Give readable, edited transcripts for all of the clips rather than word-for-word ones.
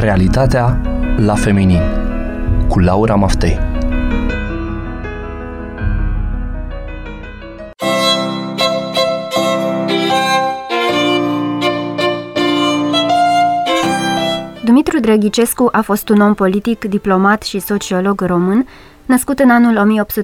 Realitatea la feminin cu Laura Maftei. Dumitru Drăghicescu a fost un om politic, diplomat și sociolog român, născut în anul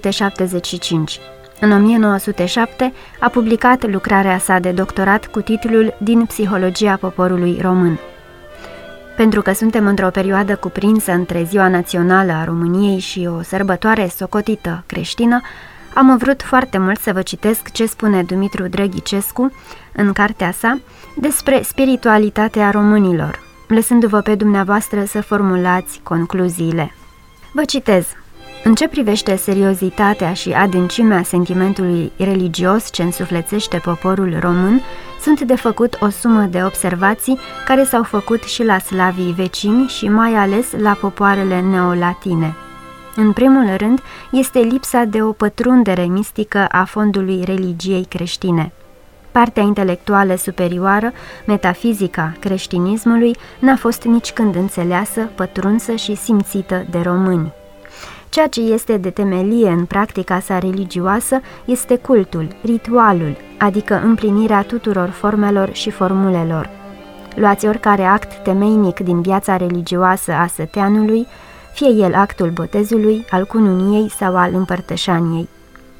1875. În 1907 a publicat lucrarea sa de doctorat cu titlul Din psihologia poporului român. Pentru că suntem într-o perioadă cuprinsă între Ziua Națională a României și o sărbătoare socotită creștină, am vrut foarte mult să vă citesc ce spune Dumitru Drăghicescu în cartea sa despre spiritualitatea românilor, lăsându-vă pe dumneavoastră să formulați concluziile. Vă citez. În ce privește seriozitatea și adâncimea sentimentului religios ce însuflețește poporul român, sunt de făcut o sumă de observații care s-au făcut și la slavii vecini și mai ales la popoarele neolatine. În primul rând, este lipsa de o pătrundere mistică a fondului religiei creștine. Partea intelectuală superioară, metafizica creștinismului, n-a fost nicicând înțeleasă, pătrunsă și simțită de români. Ceea ce este de temelie în practica sa religioasă este cultul, ritualul, adică împlinirea tuturor formelor și formulelor. Luați oricare act temeinic din viața religioasă a săteanului, fie el actul botezului, al cununiei sau al împărtășaniei.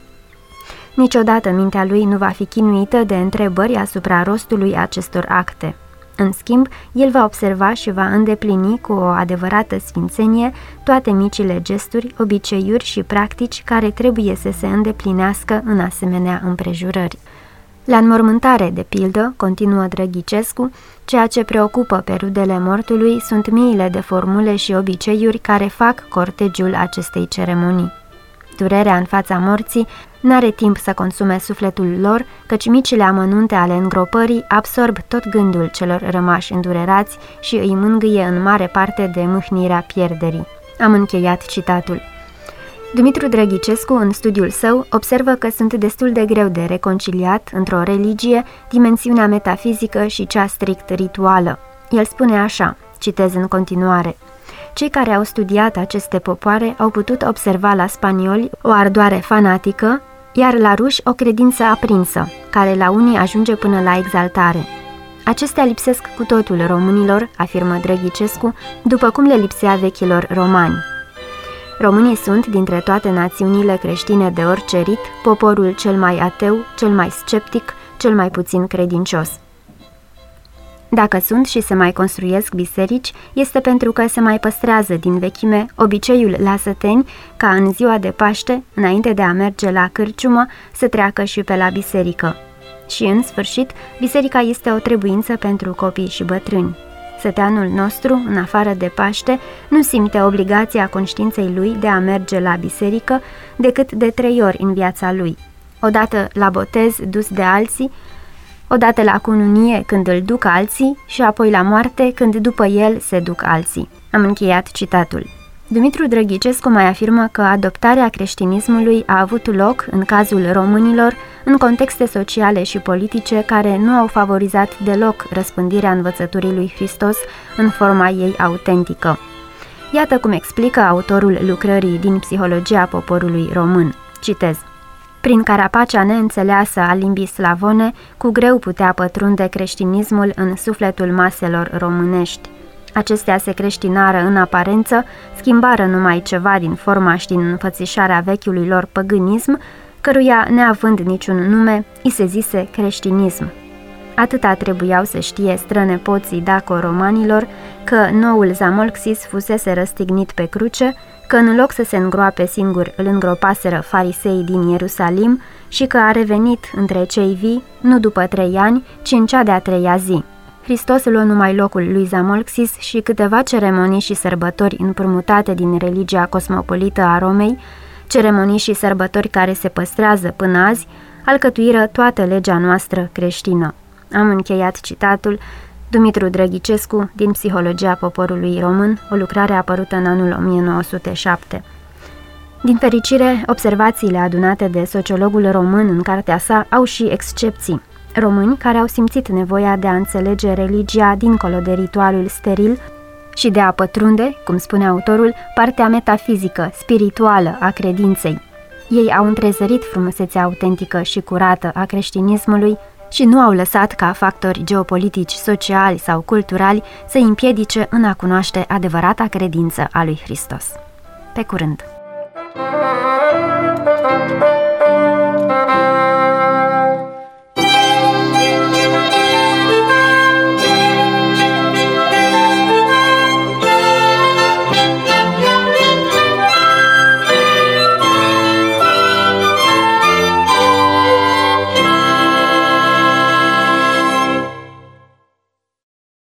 Niciodată mintea lui nu va fi chinuită de întrebări asupra rostului acestor acte. În schimb, el va observa și va îndeplini cu o adevărată sfințenie toate micile gesturi, obiceiuri și practici care trebuie să se îndeplinească în asemenea împrejurări. La înmormântare, de pildă, continuă Drăghicescu, ceea ce preocupă pe rudele mortului sunt miile de formule și obiceiuri care fac cortegiul acestei ceremonii. Durerea în fața morții n-are timp să consume sufletul lor, căci micile amănunte ale îngropării absorb tot gândul celor rămași îndurerați și îi mângâie în mare parte de mâhnirea pierderii. Am încheiat citatul. Dumitru Drăghicescu, în studiul său, observă că sunt destul de greu de reconciliat într-o religie dimensiunea metafizică și cea strict rituală. El spune așa, citez în continuare: cei care au studiat aceste popoare au putut observa la spanioli o ardoare fanatică, iar la ruși o credință aprinsă, care la unii ajunge până la exaltare. Acestea lipsesc cu totul românilor, afirmă Drăghicescu, după cum le lipsea vechilor romani. Românii sunt, dintre toate națiunile creștine de orice rit, poporul cel mai ateu, cel mai sceptic, cel mai puțin credincios. Dacă sunt și se mai construiesc biserici, este pentru că se mai păstrează din vechime obiceiul la săteni ca în ziua de Paște, înainte de a merge la cârciumă, să treacă și pe la biserică. Și în sfârșit, biserica este o trebuință pentru copii și bătrâni. Săteanul nostru, în afară de Paște, nu simte obligația conștiinței lui de a merge la biserică decât de 3 ori în viața lui. Odată la botez dus de alții, odată la cununie când îl duc alții și apoi la moarte când după el se duc alții. Am încheiat citatul. Dumitru Drăghicescu mai afirmă că adoptarea creștinismului a avut loc, în cazul românilor, în contexte sociale și politice care nu au favorizat deloc răspândirea învățăturii lui Hristos în forma ei autentică. Iată cum explică autorul lucrării Din psihologia poporului român. Citez. Prin carapacea neînțeleasă a limbii slavone, cu greu putea pătrunde creștinismul în sufletul maselor românești. Acestea se creștinară în aparență, schimbară numai ceva din forma și din înfățișarea vechiului lor păgânism, căruia, neavând niciun nume, îi se zise creștinism. Atâta trebuiau să știe strănepoții daco-romanilor că noul Zamolxis fusese răstignit pe cruce, că în loc să se îngroape singur îl îngropaseră farisei din Ierusalim și că a revenit între cei vii, nu după 3 ani, ci în cea de-a 3-a zi. Hristos luă numai locul lui Zamolxis și câteva ceremonii și sărbători împrumutate din religia cosmopolită a Romei, ceremonii și sărbători care se păstrează până azi, alcătuiră toată legea noastră creștină. Am încheiat citatul. Dumitru Drăghicescu, Din psihologia poporului român, o lucrare apărută în anul 1907. Din fericire, observațiile adunate de sociologul român în cartea sa au și excepții. Români care au simțit nevoia de a înțelege religia dincolo de ritualul steril și de a pătrunde, cum spune autorul, partea metafizică, spirituală a credinței. Ei au întrezărit frumusețea autentică și curată a creștinismului și nu au lăsat ca factori geopolitici, sociali sau culturali să împiedice în a cunoaște adevărata credință a lui Hristos. Pe curând!